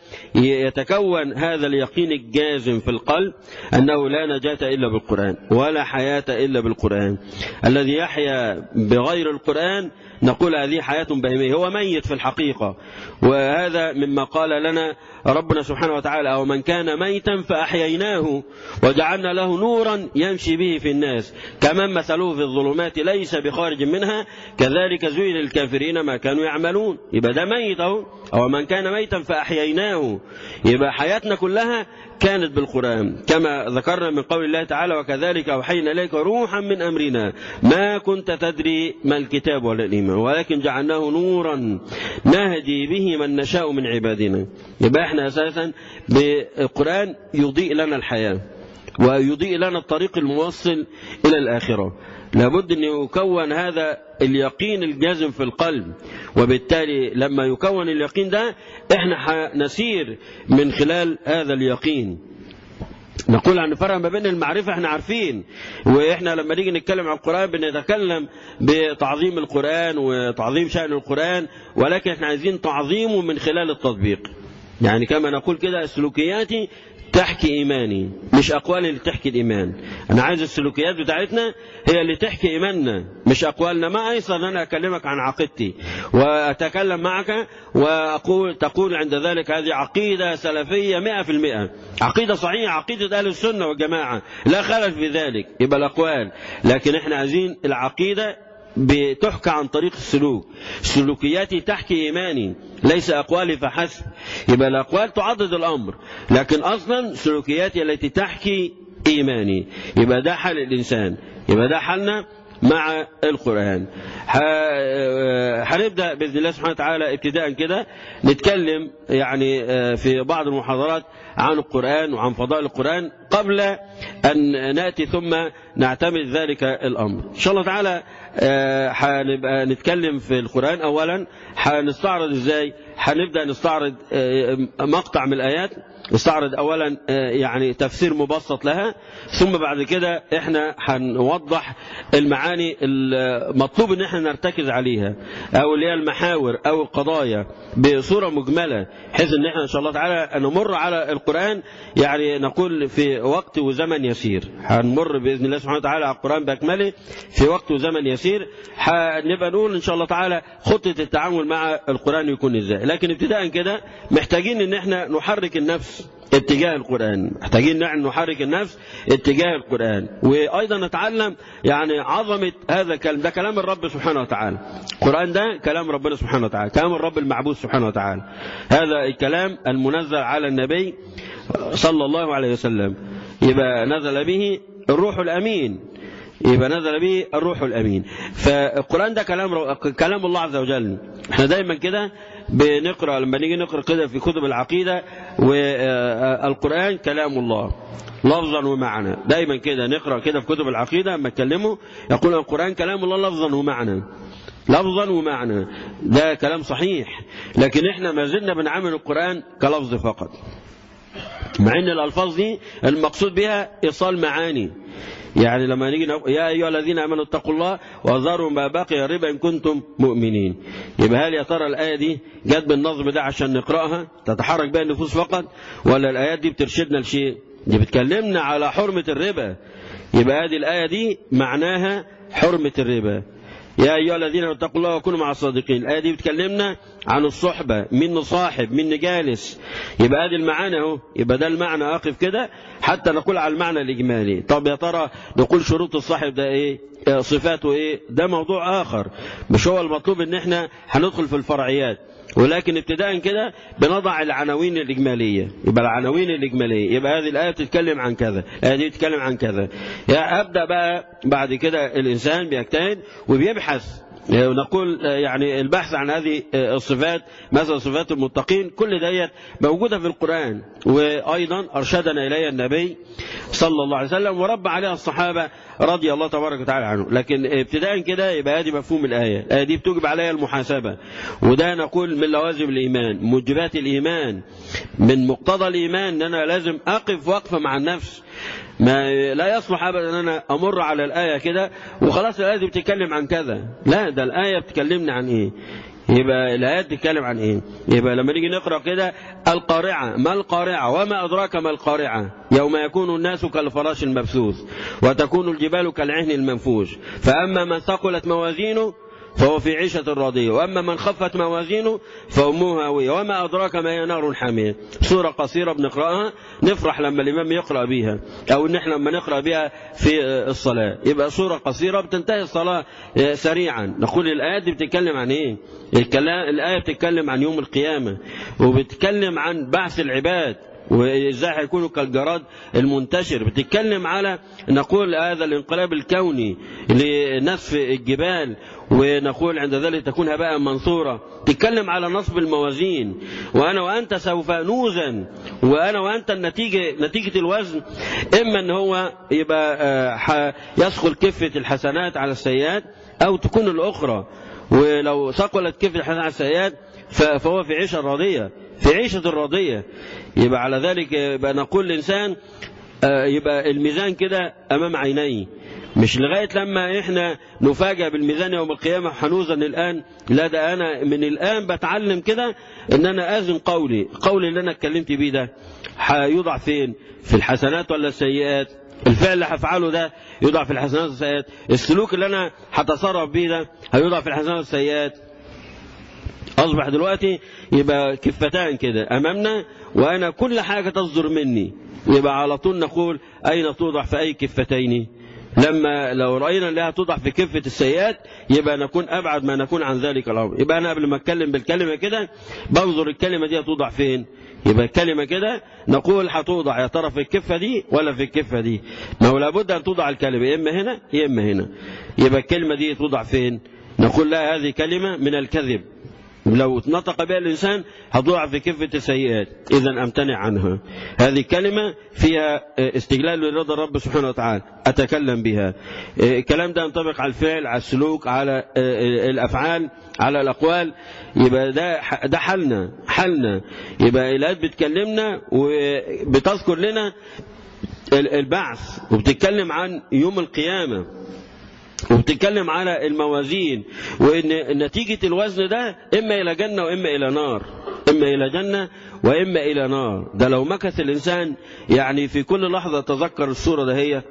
يتكون هذا اليقين الجازم في القلب انه لا نجاة الا بالقرآن ولا حياة الا بالقرآن. الذي يحيا بغير القرآن نقول هذه حياة بهيمية، هو ميت في الحقيقة. وهذا مما قال لنا ربنا سبحانه وتعالى: أو من كان ميتا فأحييناه وجعلنا له نورا يمشي به في الناس كمن مثله في الظلمات ليس بخارج منها كذلك زين للكافرين ما كانوا يعملون. يبقى ده ميت أهو، أو من كان ميتا فأحييناه، يبقى حياتنا كلها كانت بالقرآن كما ذكرنا من قول الله تعالى: وكذلك أوحينا إليك روحا من أمرنا ما كنت تدري ما الكتاب ولا الإيمان ولكن جعلناه نورا نهدي به من نشاء من عبادنا. يبقى احنا أساسا بالقرآن يضيء لنا الحياة ويضيء لنا الطريق الموصل إلى الآخرة. لابد أن يكون هذا اليقين الجازم في القلب، وبالتالي لما يكون اليقين ده احنا نسير من خلال هذا اليقين. نقول عن فرق ما بين المعرفة، احنا عارفين، واحنا لما نيجي نتكلم عن القرآن بنتكلم بتعظيم القرآن وتعظيم شأن القرآن، ولكن احنا عايزين تعظيمه من خلال التطبيق. يعني كما نقول كده سلوكياتي تحكي إيماني، مش أقوال اللي تحكي الإيمان. أنا عايز السلوكيات بتاعتنا هي اللي تحكي إيماننا، مش أقوالنا. ما أيسر أن أنا أكلمك عن عقيدتي وأتكلم معك وأقول تقول عند ذلك هذه عقيدة سلفية مئة في المئة، عقيدة صحيحة، عقيدة أهل السنة والجماعة، لا خلل في ذلك، يبقى الأقوال. لكن إحنا عايزين العقيدة بتحكى عن طريق السلوك، سلوكياتي تحكي إيماني ليس أقوالي فحسب. يبقى الأقوال تعضد الأمر، لكن أصلا سلوكياتي التي تحكي إيماني. يبقى ده حال الإنسان، يبقى ده حالنا مع القرآن. هنبدأ بإذن الله سبحانه وتعالى ابتداء كده نتكلم يعني في بعض المحاضرات عن القرآن وعن فضائل القرآن قبل أن نأتي ثم نعتمد ذلك الأمر إن شاء الله تعالى. هنبقى نتكلم في القرآن. أولا هنستعرض إزاي، هنبدأ نستعرض مقطع من الآيات، نستعرض أولا يعني تفسير مبسط لها، ثم بعد كده احنا هنوضح المعاني المطلوب ان احنا نرتكز عليها، او اللي هي المحاور او القضايا بصورة مجملة، حيث ان احنا ان شاء الله تعالى نمر على القرآن يعني نقول في وقت وزمن يسير. هنمر بإذن الله سبحانه وتعالى على القرآن بأكمله في وقت وزمن يسير. هنبقى نقول ان شاء الله تعالى خطة التعامل مع القرآن يكون ازاي. لكن ابتداء كده محتاجين ان احنا نحرك النفس اتجاه القرآن، محتاجين نحن نحرك النفس اتجاه القرآن، وأيضا نتعلم يعني عظمة هذا الكلام. ده كلام الرب سبحانه وتعالى، القرآن ده كلام ربنا سبحانه وتعالى، كلام الرب المعبود سبحانه وتعالى. هذا الكلام المنزل على النبي صلى الله عليه وسلم، يبقى نزل به الروح الأمين، يبقى نزل به الروح الأمين. فالقرآن ده كلام كلام الله عز وجل. احنا دايما كده بنقرأ لما نيجي نقرأ كده في كتب العقيدة، والقرآن كلام الله لفظا ومعنى. دايما كده نقرأ كده في كتب العقيدة لما اتكلموا يقول القرآن كلام الله لفظا ومعنى، لفظا ومعنى. ده كلام صحيح، لكن احنا ما زلنا بنعامل القرآن كلفظ فقط، مع ان الألفاظ دي المقصود بها إيصال معاني. يعني لما نيجي نقول يا أيها الذين آمنوا اتقوا الله وذروا ما بقي الربا إن كنتم مؤمنين، يبقى هل يا ترى الآية دي جت بالنظم ده عشان نقرأها تتحرك بها النفوس فقط، ولا الآيات دي بترشدنا لشيء؟ دي بتكلمنا على حرمة الربا، يبقى هذه الآية دي معناها حرمة الربا. يا أيها الذين اتقوا الله وكونوا مع الصادقين، الآية دي بتكلمنا عن الصحبة، من نصاحب من نجالس، يبقى هذه المعاني اهو، يبقى ده المعنى. أقف كده حتى نقول على المعنى الإجمالي. طب يا ترى نقول شروط الصاحب ده إيه، صفاته إيه، ده موضوع آخر، مش هو المطلوب إن إحنا هندخل في الفرعيات. ولكن ابتداء كده بنضع العناوين الإجمالية، يبقى العناوين الإجمالية، يبقى هذه الآية بتتكلم عن كذا، الآية دي بتتكلم عن كذا. يعني أبدأ بقى بعد كده الإنسان بيجتهد وبيبحث، نقول يعني البحث عن هذه الصفات، مثلا صفات المتقين، كل ديت موجودة في القرآن، وأيضا أرشدنا إليها النبي صلى الله عليه وسلم ورب عليها الصحابة رضي الله تبارك وتعالى عنه. لكن ابتداء كده يبقى هذه مفهوم الآية، الآية دي بتوجب عليها المحاسبة، وده نقول من لوازم الإيمان، موجبات الإيمان، من مقتضى الإيمان أن أنا لازم أقف وقفة مع النفس. ما لا يصلح أبدا أن أنا أمر على الآية كده وخلاص الآية دي بتتكلم عن كذا، لا، ده الآية بتكلمنا عن إيه، يبقى الآيات بتتكلم عن إيه. يبقى لما نيجي نقرأ كده القارعة، ما القارعة وما أدراك ما القارعة، يوم يكون الناس كالفراش المبثوث وتكون الجبال كالعهن المنفوش، فأما من ثقلت موازينه فهو في عيشة راضية، وأما من خفت موازينه فأمه هاوية، وما أدراك ما هي نار حامية. سورة قصيرة بنقرأها نفرح لما الإمام يقرأ بيها، أو إن إحنا لما نقرأ بيها في الصلاة، يبقى سورة قصيرة بتنتهي الصلاة سريعا. نقول الآيات دي بتتكلم عن إيه؟ الآية بتتكلم عن يوم القيامة، وبتتكلم عن بعث العباد وإزاي هيكونوا كالجراد المنتشر، بتتكلم على نقول هذا الانقلاب الكوني لنسف الجبال، ونقول عند ذلك تكون هباء منثورة، تتكلم على نصب الموازين، وأنا وأنت سوف نوزن، وأنا وأنت النتيجة نتيجة الوزن إما أن هو يبقى يثقل كفة الحسنات على السيئات، أو تكون الأخرى، ولو ثقلت كفة الحسنات على السيئات فهو في عيشة راضية، في عيشة الراضية. يبقى على ذلك يبقى نقول الإنسان يبقى الميزان كده أمام عينيه، مش لغاية لما احنا نفاجأ بالميزان يوم القيامة حنوزن الآن، لا ده أنا من الآن بتعلم كده ان أنا أزن قولي قولي اللي أنا اتكلمت بيه ده هيوضع فين؟ في الحسنات ولا السيئات؟ الفعل اللي هفعله ده يوضع في الحسنات والسيئات؟ السلوك اللي أنا هتصرف بيه ده هيوضع في الحسنات والسيئات؟ أصبح دلوقتي يبقى كفتان كده أمامنا، وأنا كل حاجة تصدر مني يبقى على طول نقول أين توضع في أي كفتين؟ لما لو رأينا أنها توضع في كفة السيئات يبقى نكون أبعد ما نكون عن ذلك الأمر. يبقى أنا قبل ما أتكلم بالكلمة كده بنظر الكلمة دي توضع فين. يبقى الكلمة كده نقول هتوضع يا ترى في الكفة دي ولا في الكفة دي. ما هو لابد أن توضع الكلمة يا إما هنا يا إما هنا. يبقى الكلمة دي توضع فين؟ نقول لا هذه كلمة من الكذب، لو نطق بها الإنسان هتضع في كفة السيئات، إذا أمتنع عنها. هذه كلمة فيها استجلال لرضا الرب سبحانه وتعالى أتكلم بها. الكلام ده ينطبق على الفعل، على السلوك، على الأفعال، على الأقوال. يبقى ده ده حلنا حلنا يبقى الآيات بتكلمنا وبتذكر لنا البعث، وبتتكلم عن يوم القيامة، وبتتكلم على الموازين، وإن نتيجة الوزن ده إما إلى جنة وإما إلى نار، إما إلى جنة وإما إلى نار. ده لو مكث الإنسان يعني في كل لحظة تذكر الصورة ده هي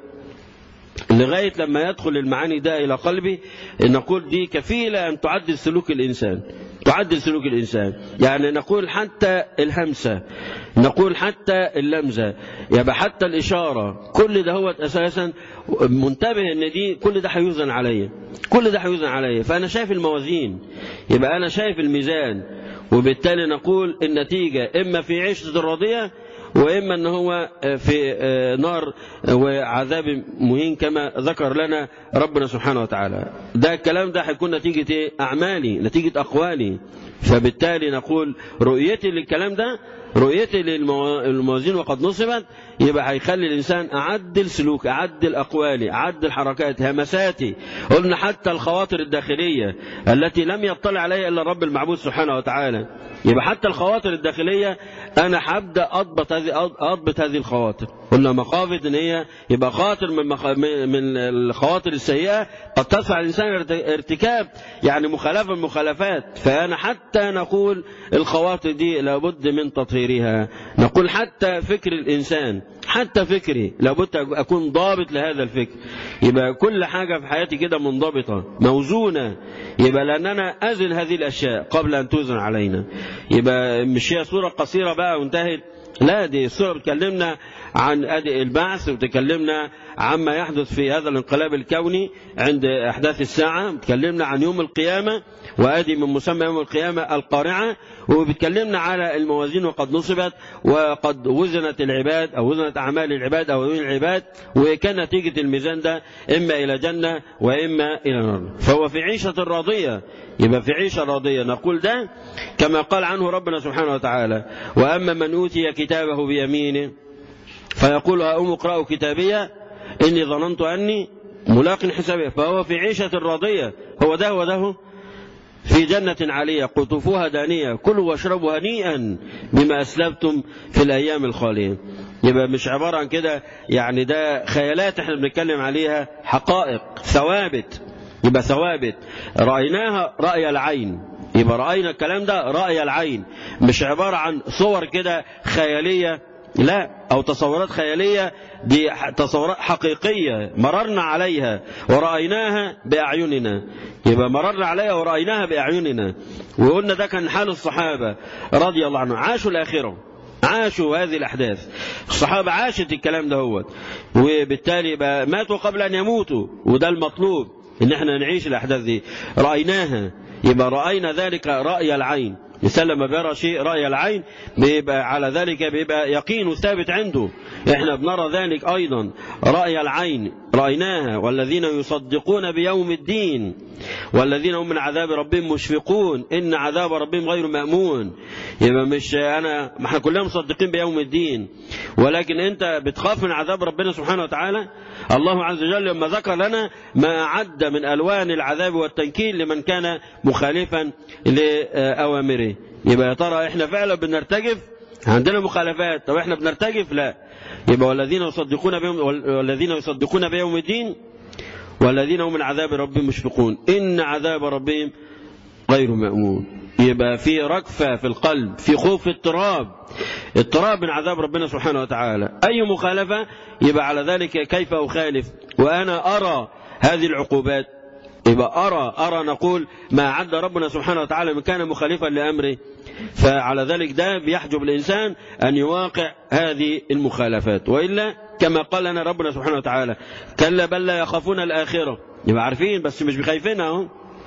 لغاية لما يدخل المعاني ده إلى قلبي، نقول دي كفيلة أن تعدل سلوك الإنسان، تعدل سلوك الإنسان. يعني نقول حتى الهمسة، نقول حتى اللمزة، يبقى حتى الإشارة، كل ده هو أساسا منتبه أن دي كل ده هيوزن عليا، كل ده هيوزن عليا. فأنا شايف الموازين، يبقى أنا شايف الميزان، وبالتالي نقول النتيجة إما في عيشة الراضية وإما أنه هو في نار وعذاب مهين كما ذكر لنا ربنا سبحانه وتعالى. ده الكلام ده هيكون نتيجة أعمالي، نتيجة أقوالي. فبالتالي نقول رؤيتي للكلام ده، رؤيتي للموازين وقد نصبت، يبقى هيخلي الإنسان أعدل سلوك، أعدل أقوالي، أعدل حركات همساتي. قلنا حتى الخواطر الداخلية التي لم يطلع عليها إلا الرب المعبود سبحانه وتعالى. يبقى حتى الخواطر الداخلية أنا هبدأ أضبط هذه أضبط هذه الخواطر. قلنا مخافة إن هي يبقى خاطر من مخ... من الخواطر السيئة قد تدفع الإنسان ارتكاب يعني مخالفة من مخالفات. فأنا حتى نقول الخواطر دي لابد من تطهيرها. نقول حتى فكر الإنسان، حتى فكري لابد أكون ضابط لهذا الفكر. يبقى كل حاجة في حياتي كده منضبطة موزونة، يبقى لأننا أزل هذه الأشياء قبل أن توزن علينا. يبقى مش هي صورة قصيرة بقى وانتهت، لا دي الصورة بتكلمنا عن أداء البعث، وبتكلمنا عما يحدث في هذا الانقلاب الكوني عند أحداث الساعة، بتكلمنا عن يوم القيامة وأدي من مسمى يوم القيامة القارعة، وبتكلمنا على الموازين وقد نصبت وقد وزنت العباد أو وزنت أعمال العباد أو عيون العباد، وكان نتيجة الميزان ده إما إلى جنة وإما إلى نار. فهو في عيشة راضية، يبقى في عيشة راضية. نقول ده كما قال عنه ربنا سبحانه وتعالى: وأما من أوتي كتابه بيمينه فيقول هؤم اقرأوا كتابية إني ظننت أني ملاق حسابي. فهو في عيشة راضية، هو ده هو ده في جنة عالية قطوفها دانية كلوا واشربوا هنيئا بما أسلفتم في الأيام الخالية. يبقى مش عبارة عن كده يعني ده خيالات احنا بنتكلم عليها، حقائق ثوابت. يبقى ثوابت رأيناها رأي العين، يبقى رأينا الكلام ده رأي العين، مش عبارة عن صور كده خيالية، لا، أو تصورات خيالية، دي تصورات حقيقية مررنا عليها ورأيناها بأعيننا. يبقى مررنا عليها ورأيناها بأعيننا. وقلنا ده كان حال الصحابة رضي الله عنهم، عاشوا الآخرة، عاشوا هذه الأحداث. الصحابة عاشت الكلام ده هو، وبالتالي بقى ماتوا قبل أن يموتوا، وده المطلوب إن احنا نعيش الأحداث دي، رأيناها. يبقى رأينا ذلك رأي العين. الإنسان لما بيرى شيء رأي العين بيبقى على ذلك بيبقى يقين ثابت عنده. احنا بنرى ذلك أيضا رأي العين، رأيناها. والذين يصدقون بيوم الدين والذين هم من عذاب ربهم مشفقون إن عذاب ربهم غير مأمون. يبقى مش أنا، ما احنا كلنا مصدقين بيوم الدين، ولكن أنت بتخاف من عذاب ربنا سبحانه وتعالى. الله عز وجل لما ذكر لنا ما أعد من ألوان العذاب والتنكيل لمن كان مخالفا لأوامره. يبقى يا ترى احنا فعلا بنرتجف؟ عندنا مخالفات، طب احنا بنرتجف؟ لا. يبقى والذين يصدقون بيوم والذين يصدقون بيوم الدين والذين هم من عذاب ربهم مشفقون إن عذاب ربهم غير مأمون. يبقى في ركفة في القلب، في خوف، اضطراب اضطراب من عذاب ربنا سبحانه وتعالى. أي مخالفة يبقى على ذلك كيف أخالف وأنا أرى هذه العقوبات؟ يبقى أرى أرى نقول ما عد ربنا سبحانه وتعالى من كان مخالفا لأمره، فعلى ذلك ده بيحجب الإنسان أن يواقع هذه المخالفات، وإلا كما قال لنا ربنا سبحانه وتعالى كلا بل لا يخافون الآخرة. يبقى عارفين بس مش بخايفينها اهو.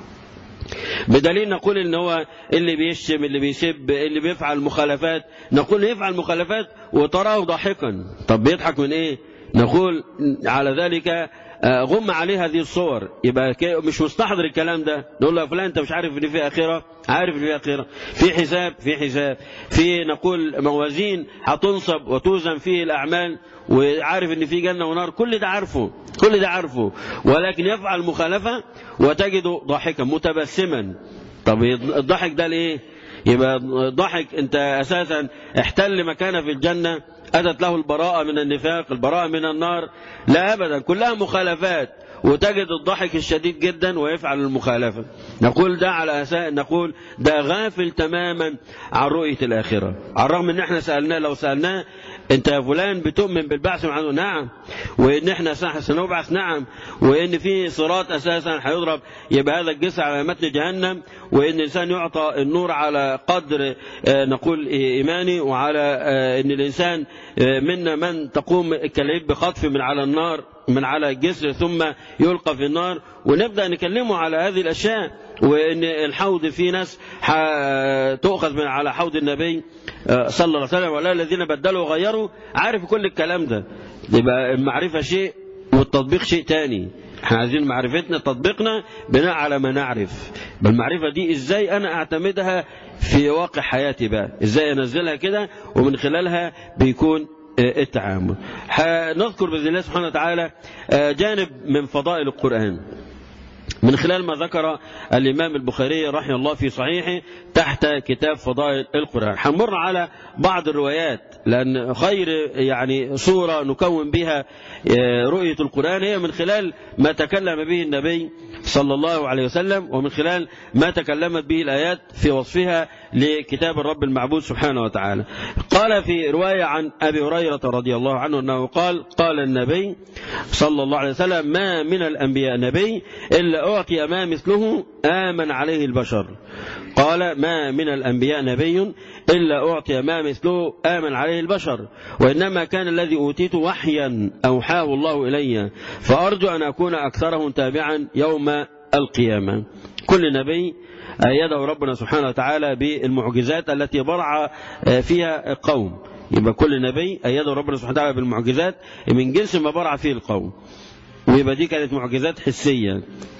بدليل نقول ان هو اللي بيشتم، اللي بيسب، اللي بيفعل مخالفات، نقول يفعل مخالفات وتراه ضاحكا. طب بيضحك من ايه؟ نقول على ذلك غم عليه هذه الصور، يبقى مش مستحضر الكلام ده. نقول له يا فلان انت مش عارف ان في اخره؟ عارف ان في اخره، في حساب، في حساب، في نقول موازين هتنصب وتوزن فيه الاعمال، وعارف ان في جنه ونار، كل ده عارفه، كل ده عارفه، ولكن يفعل مخالفه وتجده ضاحكا متبسما. طب الضحك ده ليه؟ يبقى الضحك انت اساسا احتل مكانه في الجنه، أتت له البراءة من النفاق، البراءة من النار؟ لا أبدا، كلها مخالفات، وتجد الضحك الشديد جدا ويفعل المخالفة. نقول ده على أساس نقول ده غافل تماما عن رؤية الآخرة، على الرغم ان احنا سألناه، لو سألناه انت يا فلان بتؤمن بالبعث عنه؟ نعم. وان احنا سنبعث؟ نعم. وان في صراط اساسا هيضرب، يبقى هذا الجسر على متن جهنم، وان الانسان يعطى النور على قدر نقول ايماني، وعلى ان الانسان منا من تقوم كالعيب بخطف من على النار، من على الجسر ثم يلقى في النار، ونبدأ نكلمه على هذه الأشياء، وإن الحوض في ناس تؤخذ من على حوض النبي صلى الله عليه وسلم، ولا الذين بدلوا وغيروا. عارف كل الكلام ده. يبقى المعرفة شيء والتطبيق شيء تاني. احنا عايزين معرفتنا تطبيقنا بناء على ما نعرف. بالمعرفة دي ازاي انا اعتمدها في واقع حياتي بقى، ازاي انزلها كده، ومن خلالها بيكون التعامل. نذكر بإذن الله سبحانه وتعالى جانب من فضائل القرآن من خلال ما ذكر الإمام البخاري رحمه الله في صحيحه تحت كتاب فضائل القرآن. حنمر على بعض الروايات، لأن خير يعني صورة نكون بها رؤية القرآن هي من خلال ما تكلم به النبي صلى الله عليه وسلم، ومن خلال ما تكلمت به الآيات في وصفها لكتاب الرب المعبود سبحانه وتعالى. قال في رواية عن أبي هريرة رضي الله عنه أنه قال قال النبي صلى الله عليه وسلم ما من الأنبياء نبي إلا أعطي ما مثله آمن عليه البشر. قال ما من الأنبياء نبي إلا أعطي ما مثله آمن عليه البشر، وإنما كان الذي أوتيت وحيا أوحاه الله إلي، فأرجو أن أكون أكثرهم تابعا يوم القيامة. كل نبي أيده ربنا سبحانه وتعالى بالمعجزات التي برع فيها قوم. يبقى كل نبي أيده ربنا سبحانه وتعالى بالمعجزات من جنس ما برع فيه القوم، ويبقى دي كانت معجزات حسية.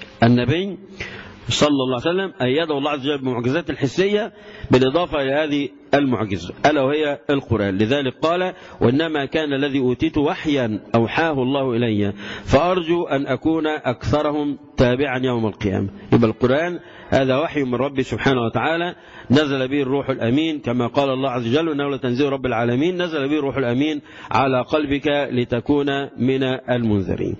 النبي صلى الله عليه وسلم أيده الله عز وجل بالمعجزات الحسية بالإضافة إلى هذه المعجزة ألا وهي القرآن. لذلك قال وإنما كان الذي أوتيت وحيا أوحاه الله إلي، فأرجو أن أكون أكثرهم تابعا يوم القيامة. يبقى القرآن هذا وحي من ربي سبحانه وتعالى، نزل به الروح الأمين كما قال الله عز وجل إنه لتنزيل رب العالمين، نزل به الروح الأمين على قلبك لتكون من المنذرين.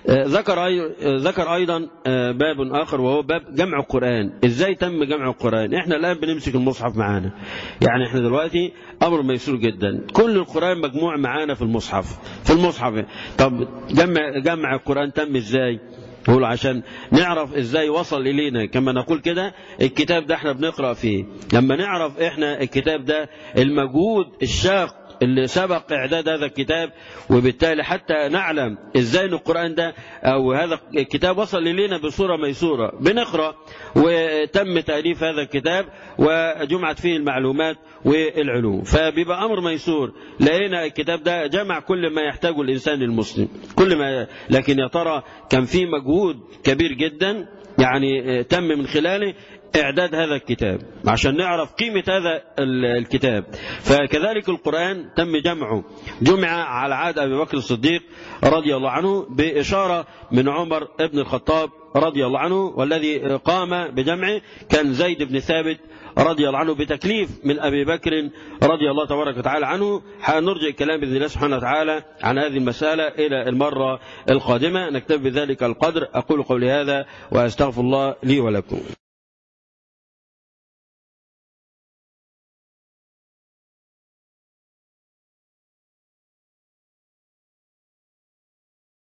ذكر ذكر أيضا باب آخر وهو باب جمع القرآن. إزاي تم جمع القرآن؟ إحنا الآن بنمسك المصحف معانا، يعني إحنا دلوقتي أمر ميسور جدا، كل القرآن مجموع معانا في المصحف في المصحف طب جمع جمع القرآن تم إزاي؟ نقول عشان نعرف ازاي وصل الينا. كما نقول كده الكتاب ده احنا بنقرأ فيه، لما نعرف احنا الكتاب ده المجهود الشاق اللي سبق اعداد هذا الكتاب، وبالتالي حتى نعلم ازاي ان القرآن ده او هذا الكتاب وصل الينا بصورة ميسورة. بنقرأ وتم تأليف هذا الكتاب وجمعت فيه المعلومات والعلوم، فبيبقى امر ميسور. لقينا الكتاب ده جمع كل ما يحتاجه الانسان المسلم، كل ما، لكن يا ترى كان فيه مجهود كبير جدا يعني تم من خلاله إعداد هذا الكتاب عشان نعرف قيمة هذا الكتاب. فكذلك القرآن تم جمعه، جمع على عهد أبي بكر الصديق رضي الله عنه بإشارة من عمر بن الخطاب رضي الله عنه، والذي قام بجمعه كان زيد بن ثابت رضي الله عنه بتكليف من أبي بكر رضي الله تبارك وتعالى عنه. هنرجع الكلام بإذن الله سبحانه وتعالى عن هذه المسألة إلى المرة القادمة. نكتفي بذلك القدر. أقول قولي هذا وأستغفر الله لي ولكم.